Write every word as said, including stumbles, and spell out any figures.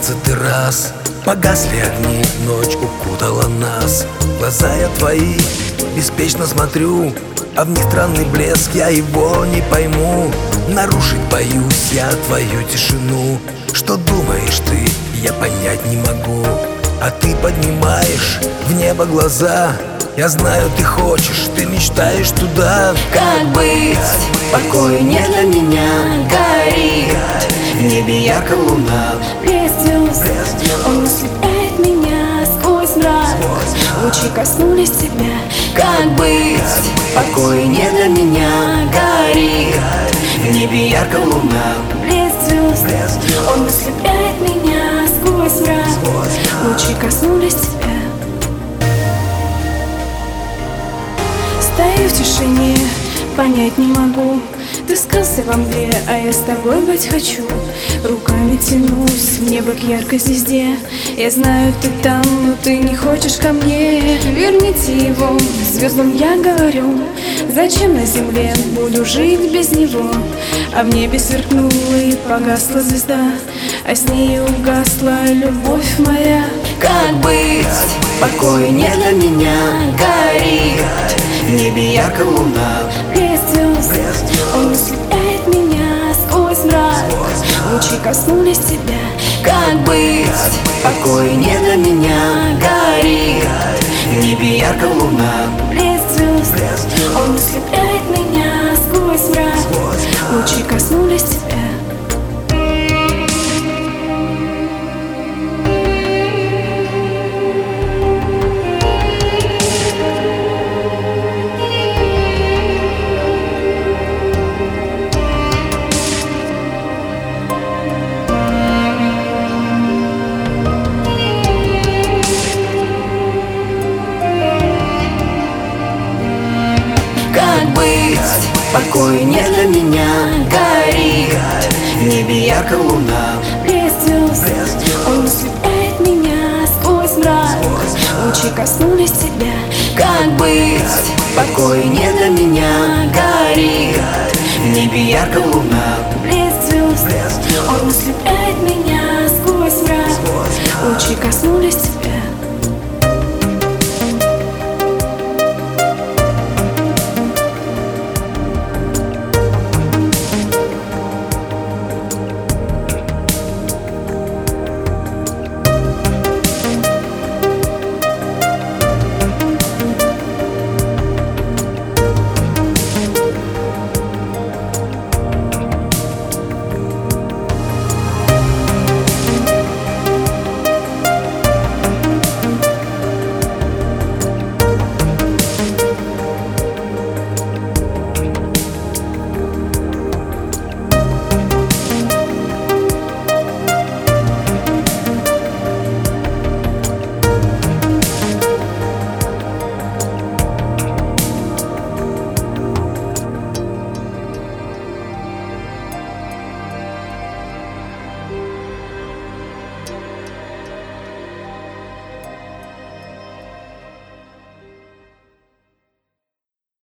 двенадцатый раз. Погасли огни, ночь укутала нас. Глаза я твои беспечно смотрю, а в них странный блеск, я его не пойму. Нарушить боюсь я твою тишину. Что думаешь ты, я понять не могу. А ты поднимаешь в небо глаза. Я знаю, ты хочешь, ты мечтаешь туда. Как быть? Покоя нет для меня. Горит в небе ярко луна. Блеск звезд, он ослепляет меня сквозь мрак. Лучи коснулись тебя. Как быть? Покоя нет для меня. Горит в небе ярко луна. Блеск звезд, он ослепляет меня сквозь мрак. Лучи коснулись тебя. Стою в тишине, понять не могу. Ты скрылся во мгле, а я с тобой быть хочу. Руками тянусь в небо к яркой звезде. Я знаю, ты там, но ты не хочешь ко мне. Верните его, звездам я говорю. Зачем на земле буду жить без него? А в небе сверкнула и погасла звезда, а с ней угасла любовь моя. Как быть? Покоя нет для меня. Горит в небе ярко луна. Блеск звезд, он ослепляет меня сквозь мрак. Лучи коснулись тебя. Как быть? Покоя нет для меня. Горит в небе ярко луна. Блеск звезд, он ослепляет меня сквозь мрак. Лучи коснулись тебя. Как быть? Покоя нет для меня. Горит в небе ярко луна. Блеск звезд, он ослепляет меня сквозь мрак. Лучи коснулись тебя. Как быть? Покоя нет для меня. Горит в небе ярко луна. Блеск звезд, он ослепляет меня сквозь мрак. Лучи коснулись тебя.